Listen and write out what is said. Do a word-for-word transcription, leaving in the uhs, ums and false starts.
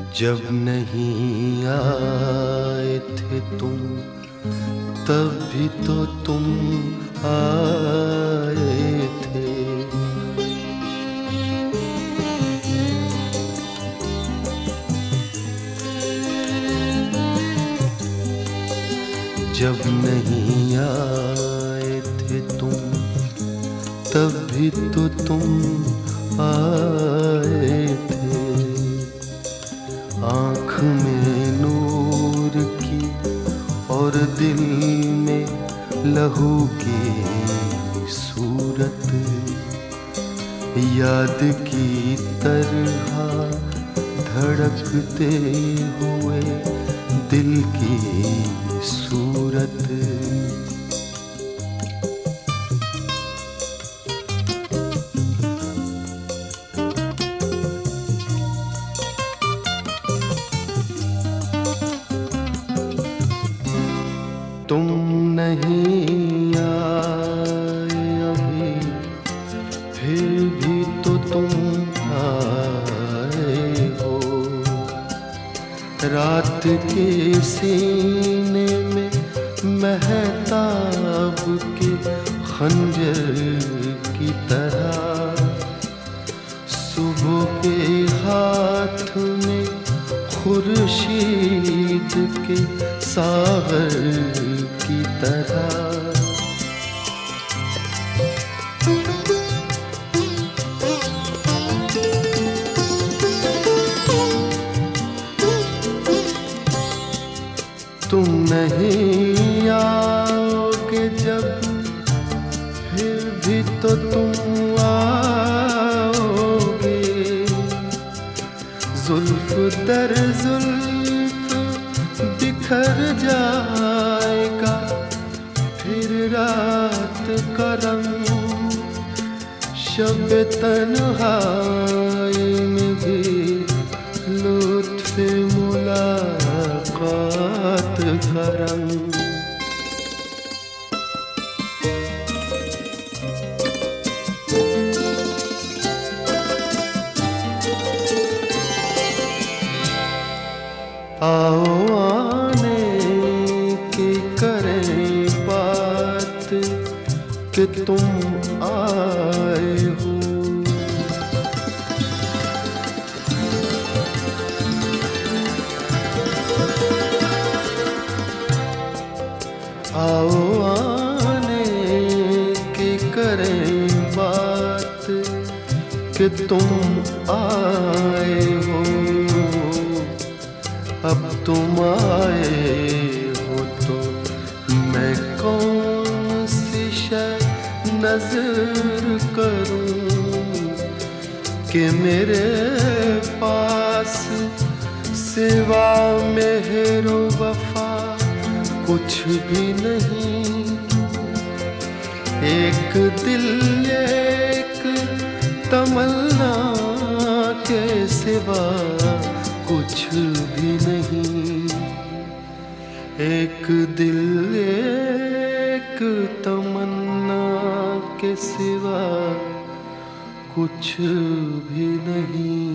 जब नहीं आए थे तुम तब भी तो तुम आए थे। जब नहीं आए थे तुम तब भी तो तुम आए थे। आँख में नूर की और दिल में लहू की सूरत, याद की तरह धड़कते हुए दिल की सूरत। तुम नहीं आए अभी, फिर भी तो तुम आए हो। रात के सीने में महताब के खंजर की तरह, सुबह के हाथ में खुर्शीद के सागर की तरह। तुम नहीं आओगे जब, फिर भी तो तुम आओगे। जुल्फ दर जुल्फ बिखर जाएगा, फिर रात का रंग शब तन्हाई में भी लुत्फ़ मुलाकात का रंग। आओ आने की करें बात कि तुम आए हो। आओ आने की करें बात कि तुम आए हो। अब तुम आए हो तो मैं कौन सी शय नजर करूं कि मेरे पास सिवा मेहरो वफा कुछ भी नहीं। एक दिल एक तमन्ना के सिवा कुछ भी नहीं। एक दिल एक तमन्ना के सिवा कुछ भी नहीं।